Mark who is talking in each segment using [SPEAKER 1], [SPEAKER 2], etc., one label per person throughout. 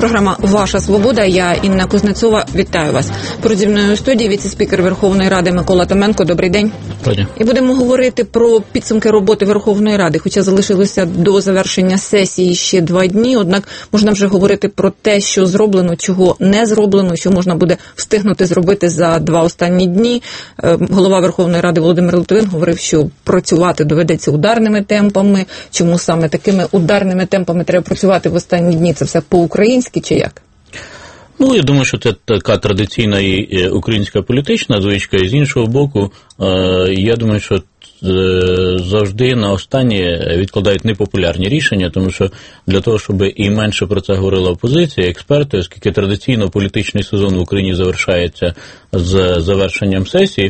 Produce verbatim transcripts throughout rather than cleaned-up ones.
[SPEAKER 1] програма «Ваша свобода». Я Інна Кузнецова. Вітаю вас. Поруч зі мною у студії віце-спікер Верховної Ради Микола Томенко. Добрий день.
[SPEAKER 2] Добрий.
[SPEAKER 1] І будемо говорити про підсумки роботи Верховної Ради. Хоча залишилося до завершення сесії ще два дні, однак можна вже говорити про те, що зроблено, чого не зроблено, що можна буде встигнути зробити за два останні дні. Голова Верховної Ради Володимир Литвин говорив, що працювати доведеться ударними темпами. Чому саме такими ударними темпами треба працювати в останні дні? Це все по-українськи чи як?
[SPEAKER 2] Ну, я думаю, що це така традиційна і українська політична звичка, і з іншого боку, я думаю, що завжди на останнє відкладають непопулярні рішення, тому що для того, щоб і менше про це говорила опозиція, експерти, оскільки традиційно політичний сезон в Україні завершається з завершенням сесії,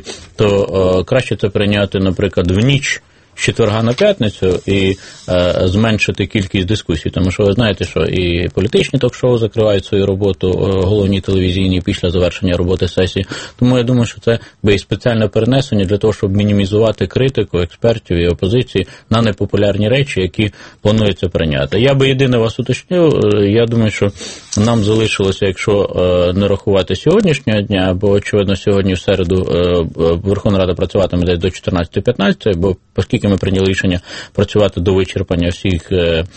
[SPEAKER 2] то краще це прийняти, наприклад, в ніч з четверга на п'ятницю і е, зменшити кількість дискусій, тому що ви знаєте, що і політичні ток-шоу закривають свою роботу, головні телевізійні, після завершення роботи сесії. Тому я думаю, що це би і спеціальне перенесення для того, щоб мінімізувати критику експертів і опозиції на непопулярні речі, які планується прийняти. Я би єдине вас уточнив, я думаю, що нам залишилося, якщо е, не рахувати сьогоднішнього дня, бо, очевидно, сьогодні в середу е, Верховна Рада працюватиме десь до чотирнадцятої п'ятнадцять, бо оскільки ми прийняли рішення працювати до вичерпання всіх е,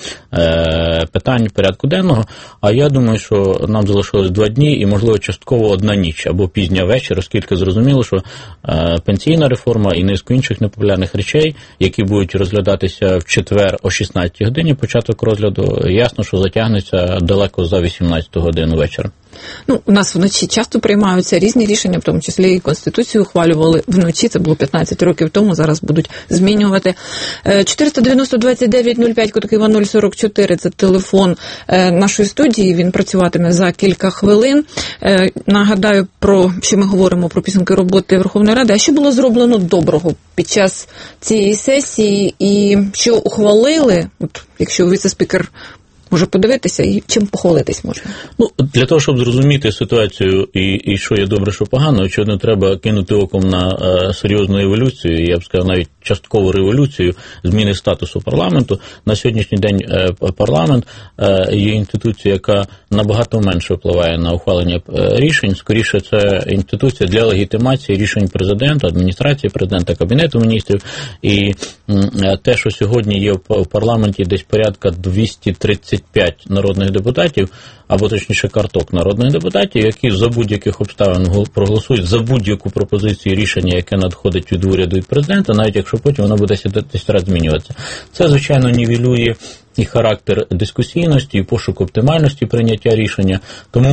[SPEAKER 2] е, питань порядку денного, а я думаю, що нам залишилось два дні і, можливо, частково одна ніч або пізня вечір, оскільки зрозуміло, що е, пенсійна реформа і низку інших непопулярних речей, які будуть розглядатися в четвер о шістнадцятій годині, початок розгляду, ясно, що затягнеться далеко за вісімнадцяту годину вечора.
[SPEAKER 1] Ну, у нас вночі часто приймаються різні рішення, в тому числі і Конституцію ухвалювали вночі, це було п'ятнадцять років тому, зараз будуть змінювати. чотириста дев'яносто двадцять дев'ять нуль п'ять, код Києва нуль сорок чотири, це телефон нашої студії, він працюватиме за кілька хвилин. Нагадаю, про що ми говоримо про підсумки роботи Верховної Ради, а що було зроблено доброго під час цієї сесії і що ухвалили, от, якщо віце-спікер може подивитися, і чим похвалитись можна? Ну,
[SPEAKER 2] для того, щоб зрозуміти ситуацію і, і що є добре, що погано, очевидно, треба кинути оком на е, серйозну еволюцію, я б сказав, навіть часткову революцію зміни статусу парламенту. На сьогоднішній день е, парламент е, є інституцією, яка набагато менше впливає на ухвалення е, рішень. Скоріше, це інституція для легітимації рішень президента, адміністрації президента, Кабінету міністрів. І е, те, що сьогодні є в, в парламенті десь порядка двісті тридцять п'ять народних депутатів, або точніше карток народних депутатів, які за будь-яких обставин проголосують за будь-яку пропозицію рішення, яке надходить від уряду і президента, навіть якщо потім воно буде десь раз змінюватися. Це, звичайно, нівелює і характер дискусійності, і пошук оптимальності прийняття рішення. Тому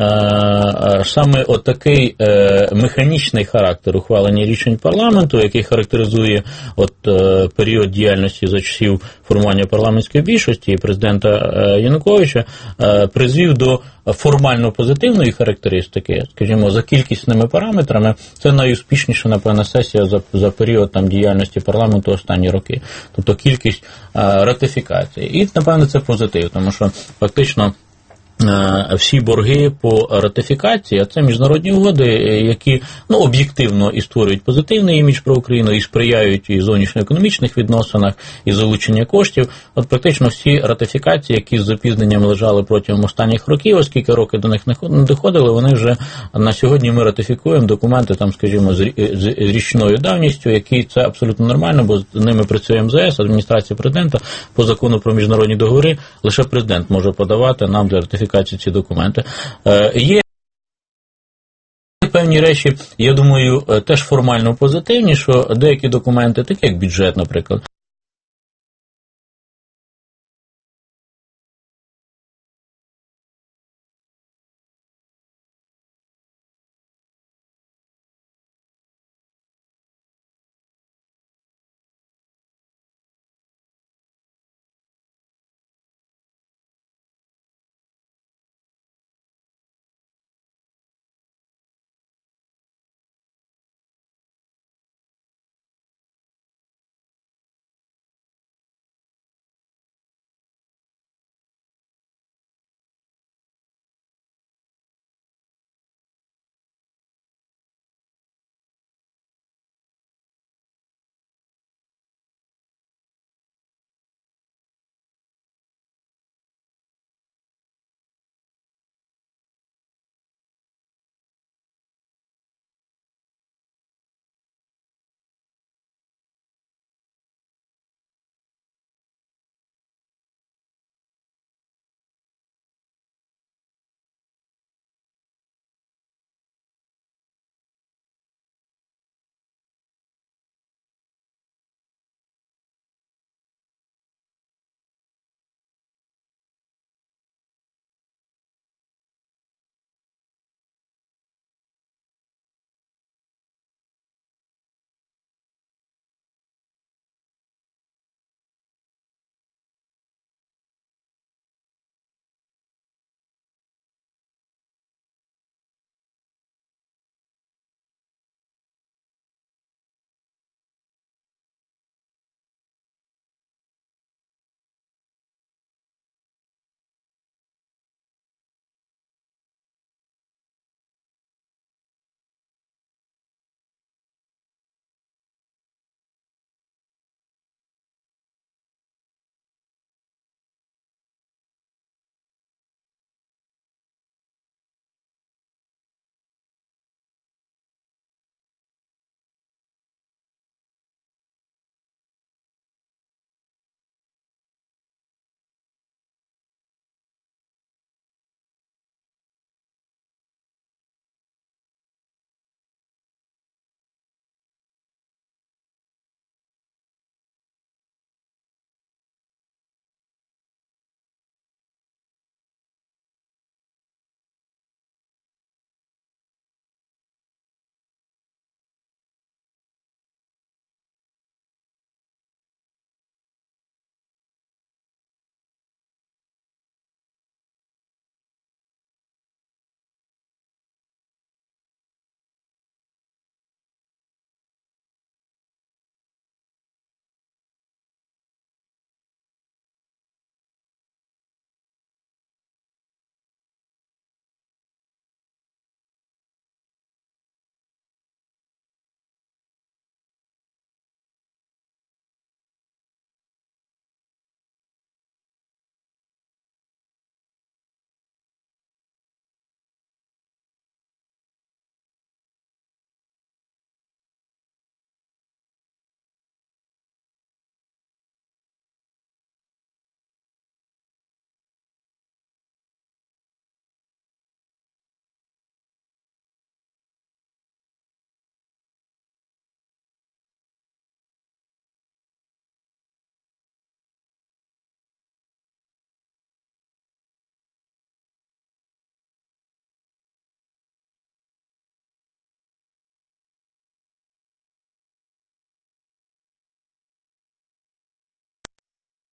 [SPEAKER 2] е, саме отакий е, механічний характер ухвалення рішень парламенту, який характеризує от, е, період діяльності за часів формування парламентської більшості і президента е, Януковича, е, призвів до формально позитивної характеристики, скажімо, за кількісними параметрами, це найуспішніша, напевно, сесія за, за період там, діяльності парламенту останні роки. Тобто кількість а, ратифікацій. І, напевно, це позитив, тому що фактично всі борги по ратифікації, а це міжнародні угоди, які ну, об'єктивно і створюють позитивний імідж про Україну, і сприяють і зовнішньоекономічних відносинах, і залучення коштів. От практично всі ратифікації, які з запізненням лежали протягом останніх років, оскільки роки до них не доходили, вони вже на сьогодні ми ратифікуємо документи, там, скажімо, з річною давністю, які це абсолютно нормально, бо з ними працює ем зе ес, адміністрація президента, по закону про міжнародні договори, лише президент може подавати нам для ратифікації ці документи. Е, є певні речі, я думаю, теж формально позитивні, що деякі документи, такі як бюджет, наприклад,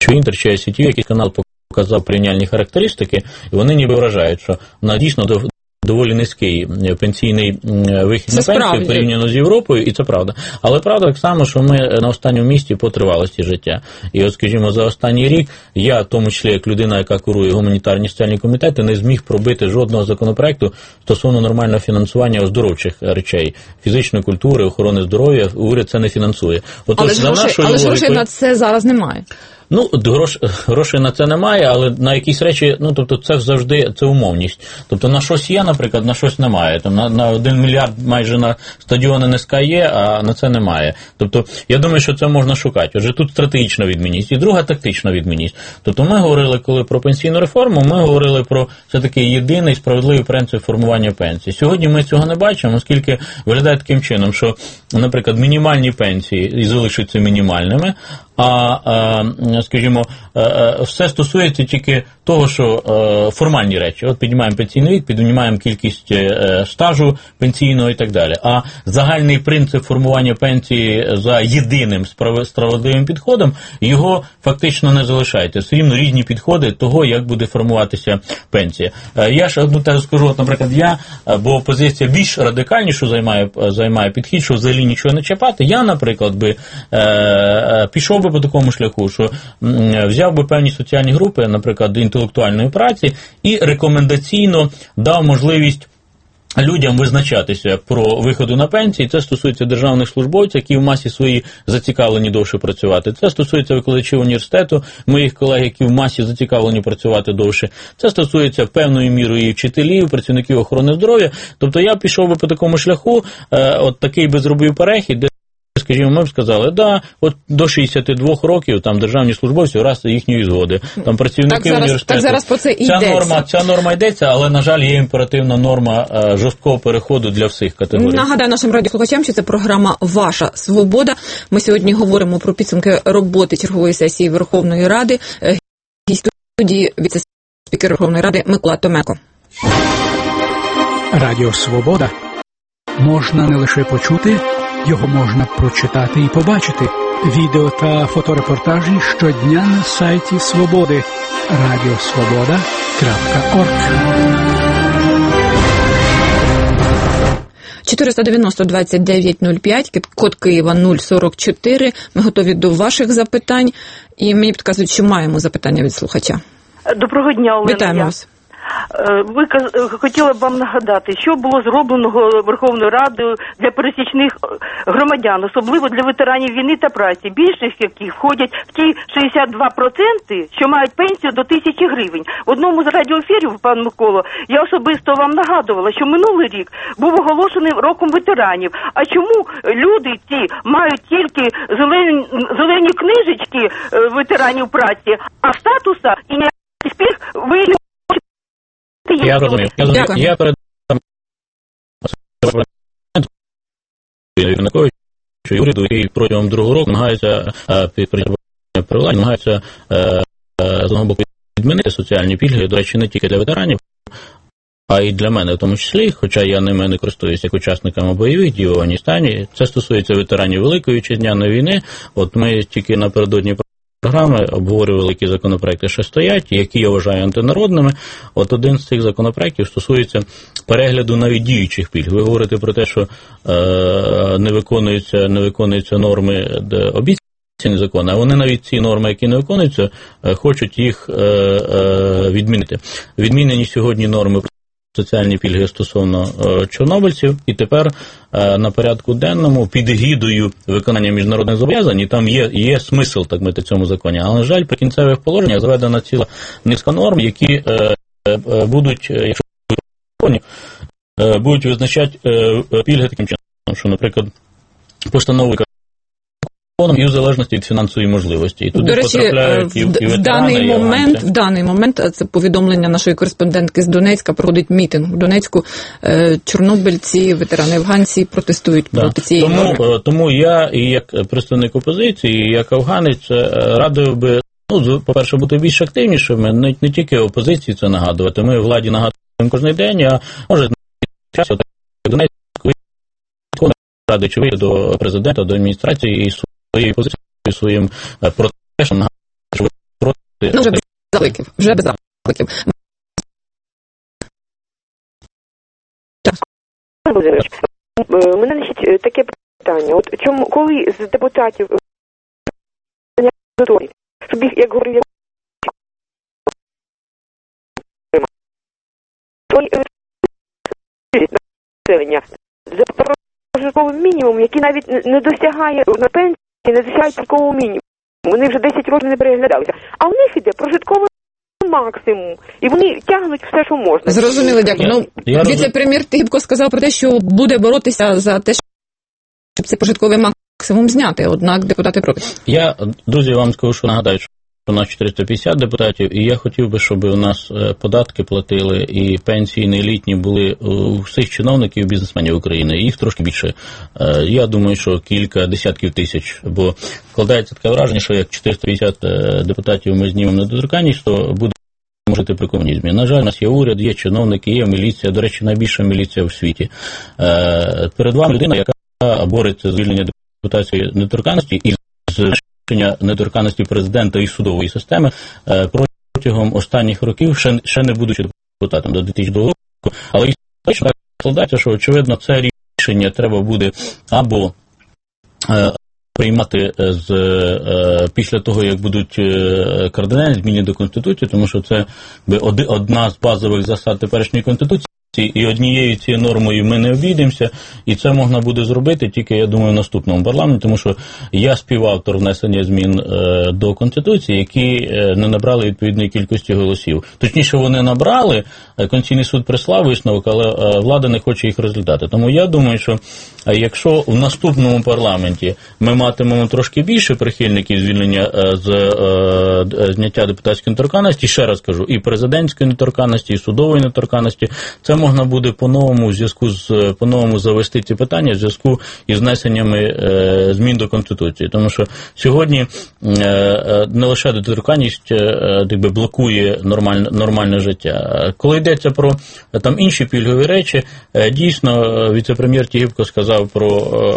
[SPEAKER 2] що Інтер чи ай сі ті ві, якийсь канал показав порівняльні характеристики, і вони ніби вражають, що на дійсно доволі низький пенсійний вихід
[SPEAKER 1] це
[SPEAKER 2] на пенсію порівняно з Європою, і це правда. Але правда так само, що ми на останньому місці по тривалості життя. І от, скажімо, за останній рік я, в тому числі як людина, яка курує гуманітарні соціальні комітети, не зміг пробити жодного законопроекту стосовно нормального фінансування оздоровчих речей, фізичної культури, охорони здоров'я. Уряд це не фінансує. От,
[SPEAKER 1] але ж грошей, але ж грошей на це зараз немає.
[SPEAKER 2] Ну, грош, грошей на це немає, але на якісь речі, ну, тобто це завжди, це умовність. Тобто на щось є, наприклад, на щось немає. Там на, на один мільярд майже на стадіони ен ес ка є, а на це немає. Тобто, я думаю, що це можна шукати. Отже, тут стратегічна відмінність. І друга тактична відмінність. Тобто ми говорили, коли про пенсійну реформу, ми говорили про все-таки єдиний справедливий принцип формування пенсії. Сьогодні ми цього не бачимо, оскільки виглядає таким чином, що, наприклад, мінімальні пенсії залишаться мінімальними, а, скажімо, все стосується тільки того, що формальні речі. От піднімаємо пенсійний вік, піднімаємо кількість стажу пенсійного і так далі. А загальний принцип формування пенсії за єдиним справедливим підходом, його фактично не залишається. Все рівно різні підходи того, як буде формуватися пенсія. Я ж одну тезу скажу, от, наприклад, я, бо опозиція більш радикальнішу займає, займає підхід, що взагалі нічого не чіпати. Я, наприклад, би пішов би по такому шляху, що взяв би певні соціальні групи, наприклад, інтелектуальної праці, і рекомендаційно дав можливість людям визначатися про виходу на пенсії. Це стосується державних службовців, які в масі свої зацікавлені довше працювати. Це стосується викладачів університету, моїх колег, які в масі зацікавлені працювати довше. Це стосується певною мірою і вчителів, працівників охорони здоров'я. Тобто я пішов би по такому шляху, от такий би зробив перехід, де, скажімо, ми б сказали, да, от до шістдесяти двох років там державні службовці раз їхньої згоди. Там працівники
[SPEAKER 1] так зараз,
[SPEAKER 2] університету.
[SPEAKER 1] Так зараз про це і
[SPEAKER 2] ця
[SPEAKER 1] йдеться.
[SPEAKER 2] норма, ця норма йдеться, але, на жаль, є імперативна норма а, жорсткого переходу для всіх категорій.
[SPEAKER 1] Нагадаю нашим радіослухачам, що це програма «Ваша свобода». Ми сьогодні говоримо про підсумки роботи чергової сесії Верховної Ради. Гість студії віце-спікер Верховної Ради Микола Томенко.
[SPEAKER 3] Радіо «Свобода» можна не лише почути, його можна прочитати і побачити. Відео та фоторепортажі щодня на сайті Свободи. радіосвобода крапка орг.
[SPEAKER 1] чотириста дев'яносто двадцять дев'ять нуль п'ять, код Києва нуль сорок чотири. Ми готові до ваших запитань. І мені підказують, що маємо запитання від слухача.
[SPEAKER 4] Доброго дня, Олена.
[SPEAKER 1] Вітаємо вас.
[SPEAKER 4] Ви хотіла б вам нагадати, що було зроблено Верховною Радою для пересічних громадян, особливо для ветеранів війни та праці, більшість яких входять в ті шістдесят два відсотки, що мають пенсію до тисячі гривень. В одному з радіоефірів, пан Миколо, я особисто вам нагадувала, що минулий рік був оголошений роком ветеранів. А чому люди ті мають тільки зелені, зелені книжечки ветеранів праці, а статуса і ніяких пільг ви не
[SPEAKER 2] Я розумію. Я, розумію. Я передам Януковичу і уряду, який протягом другого року намагається при владі, намагається з одного боку відмінити соціальні пільги, до речі, не тільки для ветеранів, а й для мене в тому числі, хоча я ними не користуюся як учасниками бойових дій в Афганістані. Це стосується ветеранів Великої Вітчизняної війни. От ми тільки напередодні програми обговорювали, які законопроекти ще стоять, які я вважаю антинародними. От один з цих законопроектів стосується перегляду навіть діючих пільг. Ви говорите про те, що е, не виконуються, не виконуються норми обіцяні закони, а вони навіть ці норми, які не виконуються, е, хочуть їх е, е, відмінити. Відмінені сьогодні норми соціальні пільги стосовно е, чорнобильців, і тепер е, на порядку денному під егідою виконання міжнародних зобов'язань, і там є, є смисл, так мити, в цьому законі, але, на жаль, при кінцевих положеннях заведена ціла низка норм, які е, е, будуть, якщо будуть, е, будуть визначати е, пільги таким чином, що, наприклад, постанови і в залежності від фінансової можливості. І туди
[SPEAKER 1] До речі,
[SPEAKER 2] потрапляють і, і ветерани,
[SPEAKER 1] в даний
[SPEAKER 2] і
[SPEAKER 1] момент, в даний момент, це повідомлення нашої кореспондентки з Донецька, проходить мітинг в Донецьку. Чорнобильці, ветерани афганці протестують да. проти цієї
[SPEAKER 2] тому,
[SPEAKER 1] норми.
[SPEAKER 2] Тому я, і як представник опозиції, і як афганець, радив би, ну, по-перше, бути більш активнішими, не, не тільки опозиції це нагадувати. Ми владі нагадуємо кожен день, а може час Донецьку ради чи вийде до президента, до адміністрації і своєю позицією, своїм протестом, що ви
[SPEAKER 1] Ну, вже без закликів. Вже без закликів.
[SPEAKER 5] У мене, значить, таке питання. От чому, коли з депутатів щоб їх, як говорив, населення за прожитковим мінімум, який навіть не досягає на пенсії, не досягають прожиткового мінімуму. Вони вже десять років не переглядалися. А в них іде прожитковий максимум. І вони тягнуть все, що можна.
[SPEAKER 1] Зрозуміло, дякую. Ну, віце-прем'єр Тігіпко сказав про те, що буде боротися за те, щоб цей прожитковий максимум зняти, однак депутати проти.
[SPEAKER 2] Я, друзі, вам скажу, що нагадаю, що у нас чотириста п'ятдесят депутатів, і я хотів би, щоб у нас податки платили і пенсії не літні були у всіх чиновників, бізнесменів України. Їх трошки більше. Я думаю, що кілька десятків тисяч, бо складається таке враження, що як чотириста п'ятдесят депутатів ми знімемо недоторканність, то буде жити при комунізмі. На жаль, у нас є уряд, є чиновники, є міліція, до речі, найбільша міліція в світі. Перед вами людина, яка бореться з звільнення депутатської недоторканності і з недоторканності президента і судової системи протягом останніх років, ще, ще не будучи депутатом до дві тисячі другого року, але історично так складається, що, очевидно, це рішення треба буде або е, приймати з, е, після того, як будуть кардинальні зміни до Конституції, тому що це би одна з базових засад теперішньої Конституції, і однією цією нормою ми не обійдемося, і це можна буде зробити тільки, я думаю, в наступному парламенті, тому що я співавтор внесення змін е, до Конституції, які е, не набрали відповідної кількості голосів. Точніше, вони набрали, Конституційний суд прислав висновок, але е, влада не хоче їх розглядати. Тому я думаю, що е, якщо в наступному парламенті ми матимемо трошки більше прихильників звільнення е, з е, зняття депутатської недоторканності, ще раз кажу, і президентської недоторканності, і судової недоторканності, це можна буде по-новому в зв'язку з по-новому завести ці питання в зв'язку із внесеннями е, змін до Конституції. Тому що сьогодні е, не лише недоторканність е, якби блокує нормальне, нормальне життя. Коли йдеться про там інші пільгові речі, е, дійсно віце-прем'єр Тігіпко сказав про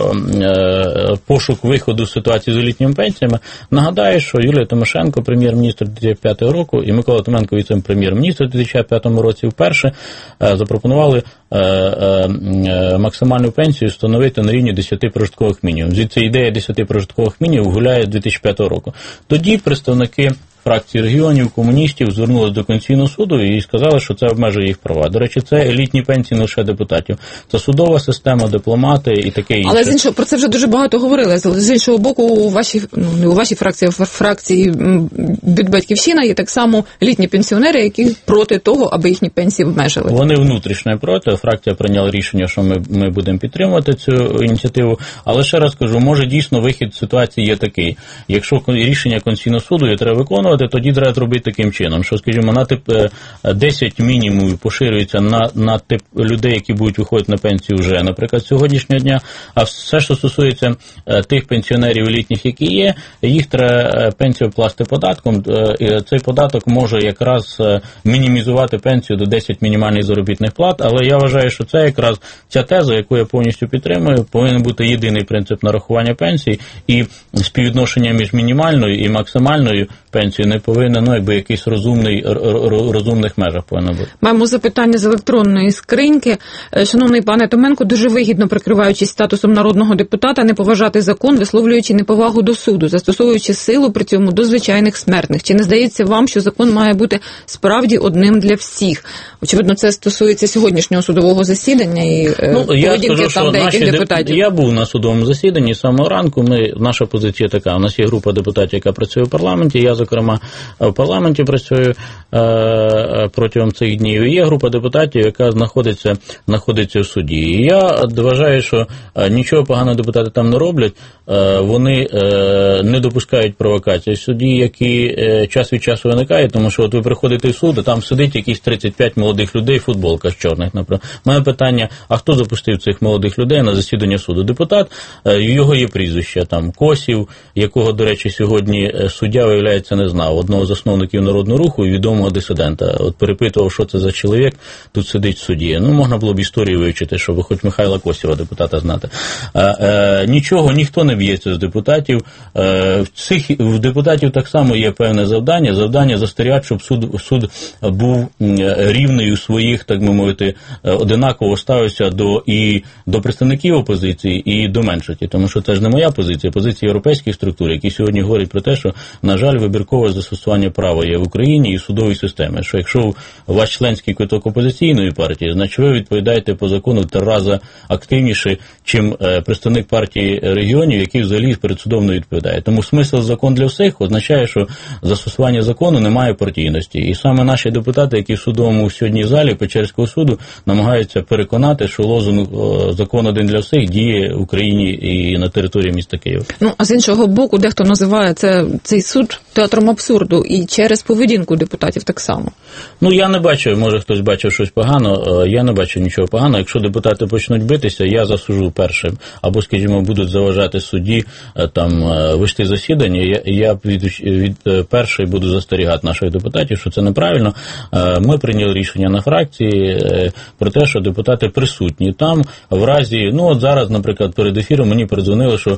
[SPEAKER 2] е, пошук виходу з ситуації з елітніми пенсіями. Нагадаю, що Юлія Тимошенко, прем'єр-міністр дві тисячі п'ятого року, і Микола Томенко, віце-прем'єр-міністр у дві тисячі п'ятому році вперше е, запропонували е, е, максимальну пенсію встановити на рівні десяти прожиткових мінімумів. Звідси ідея десяти прожиткових мінімумів гуляє з дві тисячі п'ятого року. Тоді представники фракції регіонів, комуністів звернулися до Конституційного суду і сказали, що це обмежує їх права. До речі, це елітні пенсії не лише депутатів. Це судова система, дипломати і таке інше.
[SPEAKER 1] Але з іншого, про це вже дуже багато говорили. З іншого боку, у вашій, ну, не у вашій фракції, а в фракції Батьківщина є так само елітні пенсіонери, які проти того, аби їхні пенсії обмежили.
[SPEAKER 2] Вони внутрішньо проти. Фракція прийняла рішення, що ми, ми будемо підтримувати цю ініціативу. Але ще раз кажу, може дійсно вихід з ситуації є такий. Якщо рішення Конституційного суду є треба виконувати, тоді треба зробити таким чином, що, скажімо, на тип десять мінімумів поширюється на, на тип людей, які будуть виходити на пенсію вже, наприклад, сьогоднішнього дня, а все, що стосується тих пенсіонерів елітних, які є, їх треба пенсію вкласти податком, і цей податок може якраз мінімізувати пенсію до десяти мінімальних заробітних плат, але я вважаю, що це якраз ця теза, яку я повністю підтримую, повинен бути єдиний принцип нарахування пенсій, і співвідношення між мінімальною і максимальною пенсією не повинен, ну, якби якийсь розумний, розумних межах повинен бути.
[SPEAKER 1] Маємо запитання з електронної скриньки. Шановний пане Томенко, дуже вигідно, прикриваючись статусом народного депутата, не поважати закон, висловлюючи неповагу до суду, застосовуючи силу при цьому до звичайних смертних. Чи не здається вам, що закон має бути справді одним для всіх? Очевидно, це стосується сьогоднішнього судового засідання і ну, поведінки там деяких депутатів.
[SPEAKER 2] Я був на судовому засіданні з самого ранку. Ми, наша позиція така. У нас є група депутатів, яка працює в парламенті. Я, зокрема, в парламенті працюю е, протягом цих днів. І є група депутатів, яка знаходиться, знаходиться в суді. І я вважаю, що нічого поганого депутати там не роблять. Е, вони е, не допускають провокацій в суді, які е, час від часу виникають, тому що от ви приходите в суд, а там сидить якісь тридцять п'ять молодих людей в футболках чорних, наприклад. Моє питання, а хто запустив цих молодих людей на засідання суду? Депутат, е, його є прізвище, там, Косів, якого, до речі, сьогодні суддя, виявляється, не знає. знав одного з засновників Народного руху і відомого дисидента. От перепитував, що це за чоловік, тут сидить в суді. Ну, можна було б історію вивчити, щоб хоч Михайла Косєва, депутата, знати. А, е, нічого, ніхто не б'ється з депутатів. Е, в, цих, в депутатів так само є певне завдання, завдання застерігати, щоб суд, суд був рівний у своїх, так би мовити, одинаково ставився до, і до представників опозиції, і до меншості. Тому що це ж не моя позиція, позиція європейських структур, які сьогодні говорять про те, що, на жаль, вибіркове застосування права є в Україні і судовій системі. Що якщо ваш членський квиток опозиційної партії, значить ви відповідаєте по закону в три рази активніше, чим представник партії регіонів, який взагалі перед судом не відповідає. Тому смисл закон для всіх означає, що застосування закону немає партійності. І саме наші депутати, які в судовому сьогодні залі Печерського суду, намагаються переконати, що лозунг «Закон один для всіх» діє в Україні і на території міста Києва.
[SPEAKER 1] Ну, а з іншого боку, дехто називає це, цей суд театром абсурду і через поведінку депутатів так само.
[SPEAKER 2] Ну, я не бачу, може хтось бачив щось погано, я не бачу нічого поганого. Якщо депутати почнуть битися, я засуджу першим. Або, скажімо, будуть заважати судді там вести засідання, я, я від, від першої буду застерігати наших депутатів, що це неправильно. Ми прийняли рішення на фракції про те, що депутати присутні там в разі, ну от зараз, наприклад, перед ефіром мені передзвонили, що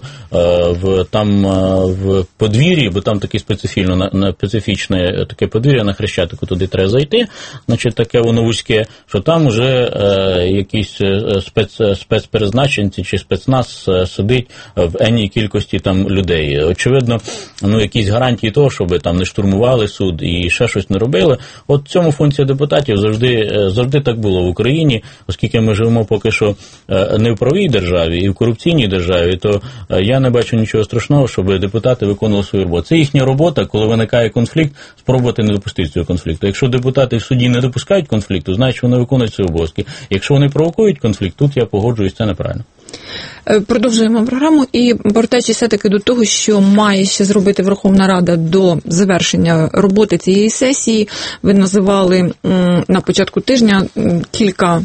[SPEAKER 2] в там в подвір'ї, бо там таке специфічне, на специфічне таке подвір'я на Хрещатику, туди треба зайти, значить таке воно вузьке, що там вже е, якісь спец, спецперезначенці чи спецназ сидить в енній кількості там людей. Очевидно, ну якісь гарантії того, щоб там не штурмували суд і ще щось не робили. От в цьому функція депутатів завжди, завжди так було в Україні, оскільки ми живемо поки що не в правовій державі і в корупційній державі, то я не бачу нічого страшного, щоб депутати виконували свою роботу. Це їхня робота, коли виникає конфлікт, спробувати не допустити цього конфлікту. Якщо депутати в суді не допускають конфлікту, значить вони виконують свої обов'язки. Якщо вони провокують конфлікт, тут я погоджуюсь, це неправильно.
[SPEAKER 1] Продовжуємо програму і повертаючись все-таки до того, що має ще зробити Верховна Рада до завершення роботи цієї сесії. Ви називали на початку тижня кілька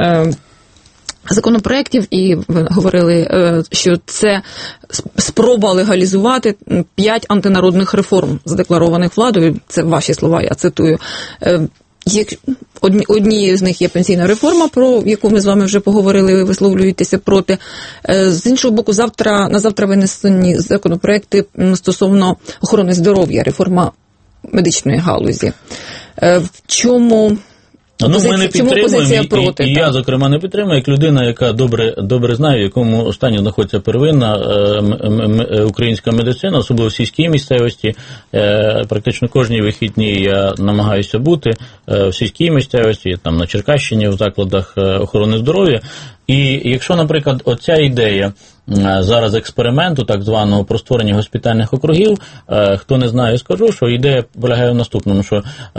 [SPEAKER 1] законопроєктів і ви говорили, що це спроба легалізувати п'ять антинародних реформ, задекларованих владою. Це ваші слова, я цитую. Однією з них є пенсійна реформа, про яку ми з вами вже поговорили, ви висловлюєтеся проти. З іншого боку, завтра, на завтра винесені законопроекти стосовно охорони здоров'я, реформа медичної галузі. В чому...
[SPEAKER 2] Ну, ми не підтримуємо, проти, і, і я, зокрема, не підтримую, як людина, яка добре, добре знає, в якому стані знаходиться первинна е, м, м, українська медицина, особливо в сільській місцевості. Е, практично кожні вихідні я намагаюся бути е, в сільській місцевості, там на Черкащині, в закладах е, охорони здоров'я. І якщо, наприклад, оця ідея зараз експерименту, так званого, про створення госпітальних округів, хто не знає, скажу, що ідея полягає в наступному, що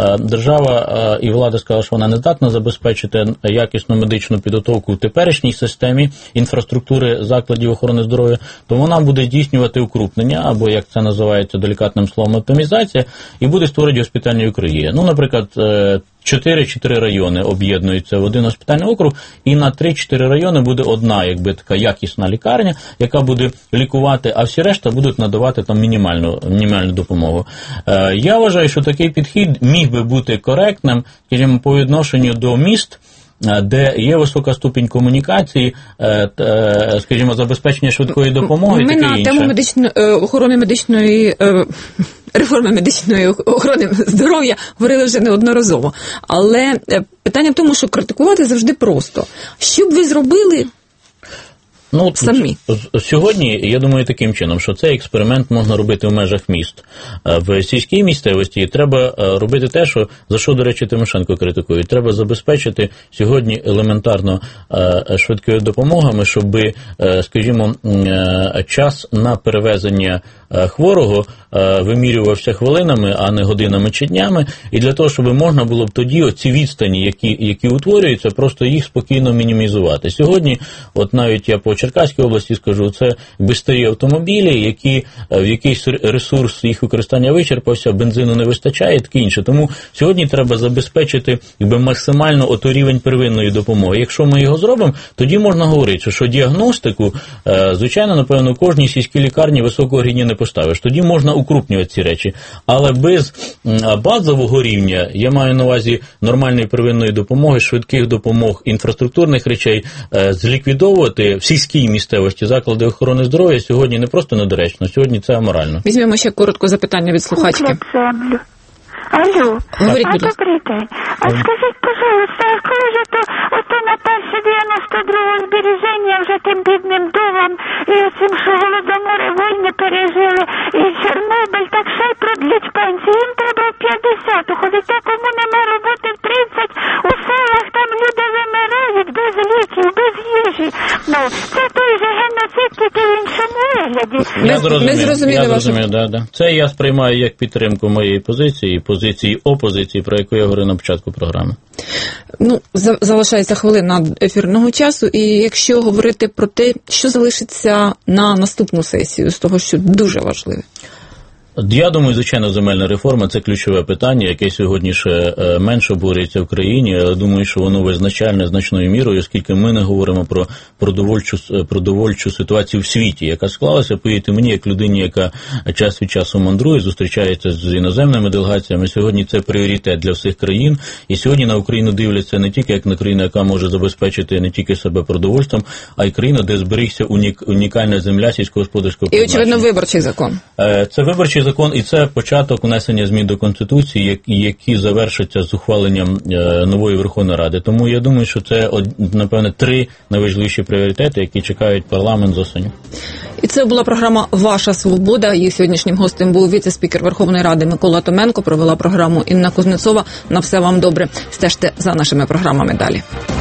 [SPEAKER 2] держава і влада сказала, що вона не здатна забезпечити якісну медичну підготовку в теперішній системі інфраструктури закладів охорони здоров'я, то вона буде здійснювати укрупнення, або, як це називається делікатним словом, оптимізація, і буде створювати госпітальні округи. Ну, наприклад, чотири-чотири райони об'єднуються в один госпітальний округ, і на три-чотири райони буде одна, якби така якісна лікарня, яка буде лікувати, а всі решта будуть надавати там мінімальну, мінімальну допомогу. Е, я вважаю, що такий підхід міг би бути коректним, скажімо, по відношенню до міст, де є висока ступінь комунікації, скажімо, забезпечення швидкої допомоги і таке інше. Ми на
[SPEAKER 1] тему медичної охорони медичної реформи медичної охорони здоров'я говорили вже неодноразово. Але питання в тому, що критикувати завжди просто. Що б ви зробили?
[SPEAKER 2] Ну,
[SPEAKER 1] самі.
[SPEAKER 2] Сьогодні, я думаю, таким чином, що цей експеримент можна робити в межах міст. В сільській місцевості треба робити те, що, за що, до речі, Тимошенко критикує. Треба забезпечити сьогодні елементарно швидкою допомогами, щоб, скажімо, час на перевезення хворого вимірювався хвилинами, а не годинами чи днями. І для того, щоб можна було б тоді оці відстані, які, які утворюються, просто їх спокійно мінімізувати. Сьогодні, от навіть я по Черкаській області скажу, це якби старі автомобілі, які в якийсь ресурс їх використання вичерпався, бензину не вистачає, таке інше. Тому сьогодні треба забезпечити якби максимально ото рівень первинної допомоги. Якщо ми його зробимо, тоді можна говорити, що діагностику, звичайно, напевно, в кожній сільській лікарні високого рівня не поставиш. Тоді можна укрупнювати ці речі. Але без базового рівня, я маю на увазі нормальної первинної допомоги, швидких допомог, інфраструктурних речей, зліквідовувати в сільській місцевості заклади охорони здоров'я сьогодні не просто недоречно, сьогодні це аморально.
[SPEAKER 1] Візьмемо ще коротко запитання від слухачки.
[SPEAKER 6] Алло,
[SPEAKER 1] Говоріть,
[SPEAKER 6] а
[SPEAKER 1] будь ласка.
[SPEAKER 6] добрий день. А скажіть, пожалуйста, а коли ж то, ото на перше дев'яносто другого збереження вже тим бідним домом і оцим, що голодомори війни пережили, і Чорнобиль, так ще й продліть пенсії, їм треба в п'ятдесят, коли те, кому нема роботи в тридцять, у селах там люди вимирають без ліків, без їжі. Ну, це той же геноцид, тільки в іншому вигляді.
[SPEAKER 2] Я зрозумів,
[SPEAKER 1] Ми зрозуміли
[SPEAKER 2] я
[SPEAKER 1] вашу...
[SPEAKER 2] зрозумів, да, да. Це я сприймаю як підтримку моєї позиції, позиції опозиції, про яку я говорив на початку програми.
[SPEAKER 1] Ну, за, залишається хвилина ефірного часу, і якщо говорити про те, що залишиться на наступну сесію, з того, що дуже важливе.
[SPEAKER 2] Я думаю, звичайно, земельна реформа – це ключове питання, яке сьогодні ще менше обговорюється в країні, але думаю, що воно визначальне значною мірою, оскільки ми не говоримо про продовольчу, продовольчу ситуацію в світі, яка склалася. Повірте мені, як людині, яка час від часу мандрує, зустрічається з іноземними делегаціями, сьогодні це пріоритет для всіх країн, і сьогодні на Україну дивляться не тільки як на країну, яка може забезпечити не тільки себе продовольством, а й країна, де зберігся унік, унікальна земля сільськогосподарського призначення.
[SPEAKER 1] І, очевидно, виборчий закон.
[SPEAKER 2] Це виборчий закон, і це початок внесення змін до Конституції, які завершаться з ухваленням нової Верховної Ради. Тому я думаю, що це, напевне, три найважливіші пріоритети, які чекають парламент з осені.
[SPEAKER 1] І це була програма «Ваша свобода». Її сьогоднішнім гостем був віце-спікер Верховної Ради Микола Томенко. Провела програму Інна Кузнецова. На все вам добре. Стежте за нашими програмами далі.